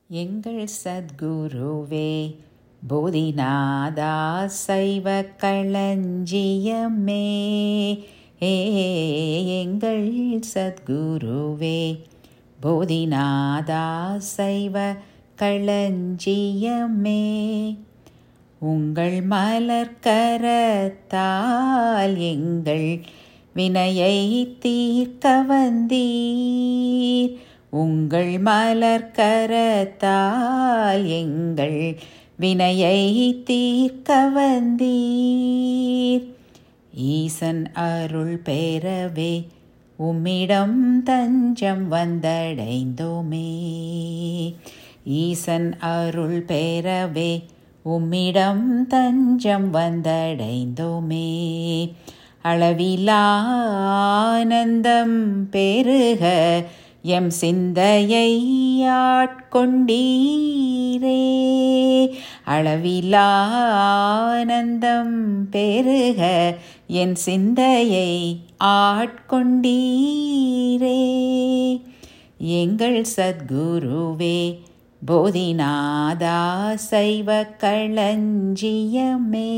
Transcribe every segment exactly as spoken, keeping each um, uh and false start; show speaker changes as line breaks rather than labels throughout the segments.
எங்கள் சத்குருவே போதிநாதா சைவ களஞ்சியமே. ஏ எங்கள் சத்குருவே போதிநாதா சைவ களஞ்சியமே. உங்கள் மலர்க்கரத்தால் எங்கள் வினையை தீர்க்க வந்தீர். உங்கள் மலர்க்கரத்தால் எங்கள் வினையை தீர்க்க வந்தீர். ஈசன் அருள் பெறவே உம்மிடம் தஞ்சம் வந்தடைந்தோமே. ஈசன் அருள் பெறவே உம்மிடம் தஞ்சம் வந்தடைந்தோமே. அளவிலா ஆனந்தம் பெருக எம் சிந்தையை ஆட்கொண்டீரே. அளவிலா ஆனந்தம் பெருக என் சிந்தையை ஆட்கொண்டீரே. எங்கள் சத்குருவே போதிநாதா சைவ களஞ்சியமே.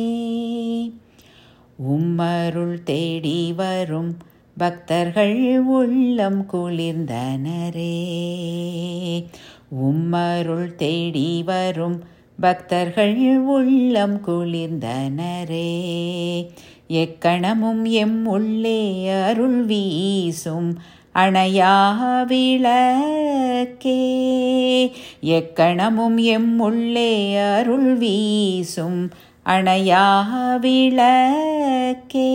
உம்மருள் தேடி வரும் பக்தர்கள் உள்ளம் குளிர்ந்தனரே. உம்மருள் தேடி வரும் பக்தர்கள் உள்ளம் குளிர்ந்தனரே. எக்கணமும் எம் உள்ளே அருள் வீசும் அணையா விளக்கே. எக்கணமும் எம் உள்ளே அருள் வீசும் அணையா விளக்கே.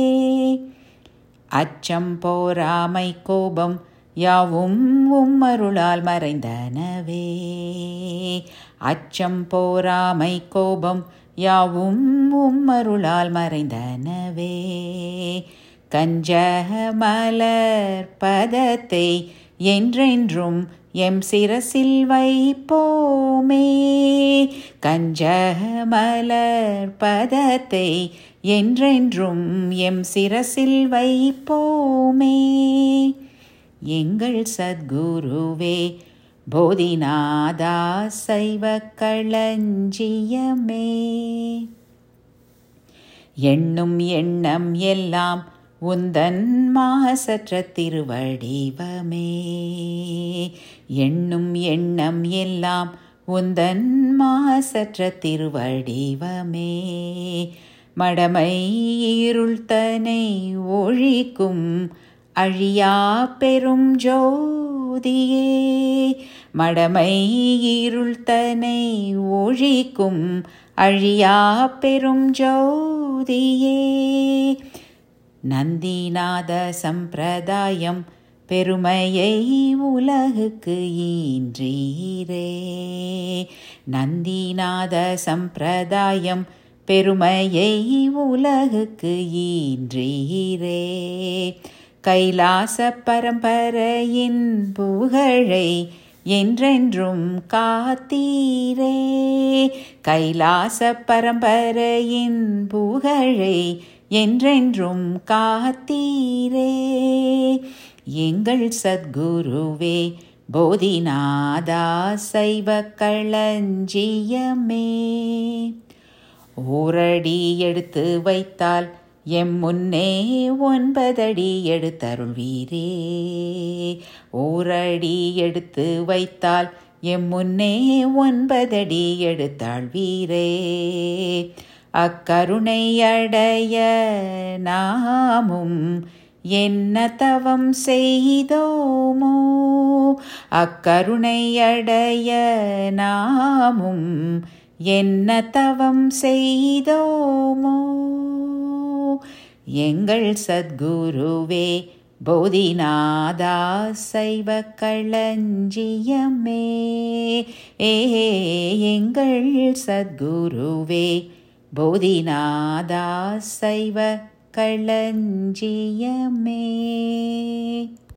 அச்சம் போராமை கோபம் யாவும் உம்மருளால் மறைந்தனவே. அச்சம் போராமை கோபம் யாவும் உம்மருளால் மறைந்தனவே. கஞ்சக மலர் பதத்தை என்றென்றும் எம் சிரசில் வைப்போமே. கஞ்சக மலர் பதத்தை என்றென்றும் எம் சிரசில் வைப்போமே. எங்கள் சத்குருவே போதிநாதா சைவ களஞ்சியமே. எண்ணும் எண்ணம் எல்லாம் உந்தன் மாசற்ற திருவடிவமே. எண்ணும் எண்ணம் எல்லாம் உந்தன் மாசற்ற திருவடிவமே. மடமை இருள்தனை ஒழிக்கும் அழியா பெரும் ஜோதியே. மடமை இருள்தனை ஒழிக்கும் அழியா பெரும் ஜோதியே. நந்திநாத சம்பிரதாயம் பெருமையை உலகுக்கு ஈன்றீரே. நந்திநாத சம்பிரதாயம் பெருமையை உலகுக்கு ஈன்றீரே. கைலாச பரம்பரையின் புகழை என்றென்றும் காத்தீரே. கைலாச பரம்பரையின் புகழை என்றென்றும் காத்தீரே. எங்கள் சத்குருவே போதிநாதா சைவ களஞ்சியமே. ஓரடி எடுத்து வைத்தால் எம் முன்னே ஒன்பதடி எடுத்தருள்வீரே. ஓரடி எடுத்து வைத்தால் எம் முன்னே ஒன்பதடி எடுத்தாள்வீரே. அக்கருணை அடைய நாமும் என்ன தவம் செய்தோமோ. அக்கருணை அடைய நாமும் என்ன தவம் செய்தோமோ. எங்கள் சத்குருவே போதிநாதா சைவ களஞ்சியமே. ஏ எங்கள் சத்குருவே போதிநாதா சைவ களஞ்சியமே.